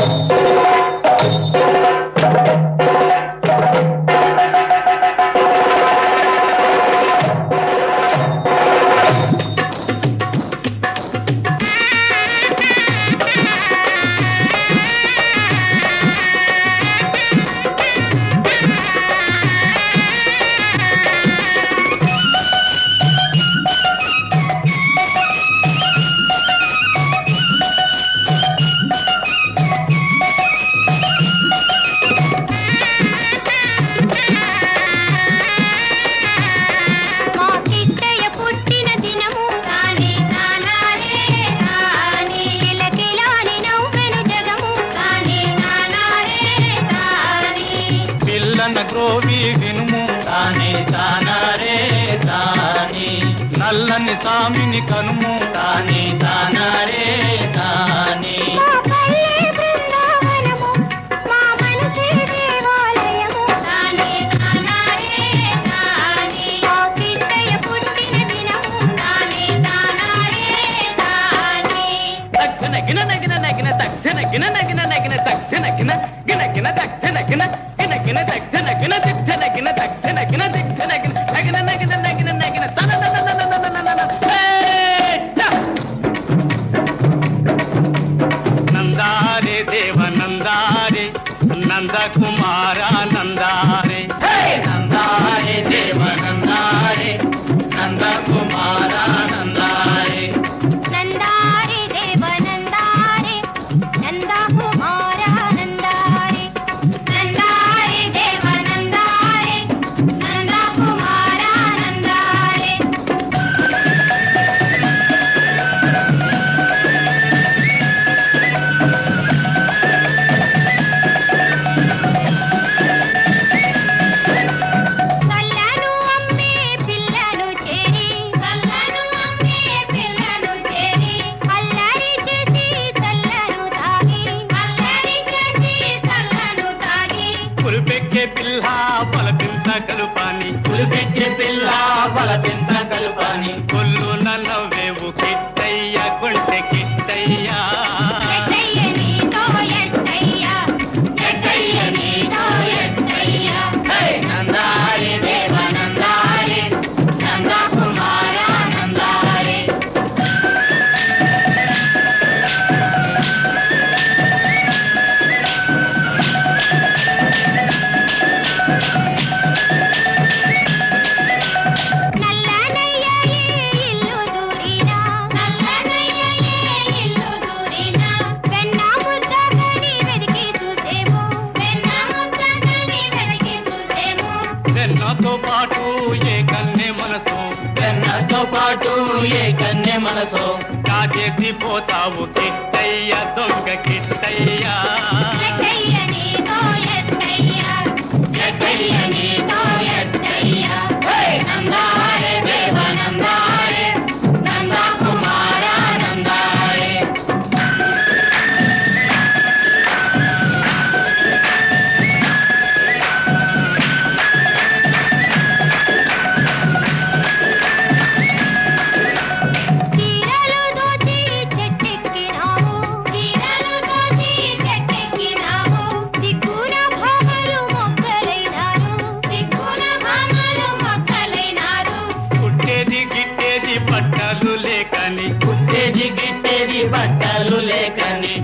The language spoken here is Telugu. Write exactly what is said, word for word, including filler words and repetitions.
గ్రోవి వినుము తానే తానారే తాని నల్లని సామిని కనుము తానే తానారే తాని గిన నగిన నగిన తక్షణ గిన నగిన నగిన తక్షణ గిన గిన గిన తక్షణ గిన గిన గిన తక్షణ గిన తక్షణ గిన తక్షణ గిన తక్షణ గిన నగిన నగిన నగిన నగిన తన నన నన నన నన నందారే దేవ నందారే నంద కుమార నందారే నందారే దేవ నందారే నంద కుమార నందారే పిల్లా బలపింత కలుపాని పులిపెట్టే పిల్లా బలపింత కలుపాని కొల్లు నవ్వేవు కిట్టయ్య కొంటె కిట్టయ్య నందారే దేవ నందారే నంద కుమార నందారే వెన్నతో పాటు ఏ కన్నె మనసు వెన్నతో పాటు ఏ కన్నె మనసు కాచేసి పోతావు కిట్టయ్య దొంగ కిట్టయ్య నందారే దేవ నందారే నంద కుమార నందారే బట్టలు లేకని కుట్టేది గిట్టేది బట్టలు లేకని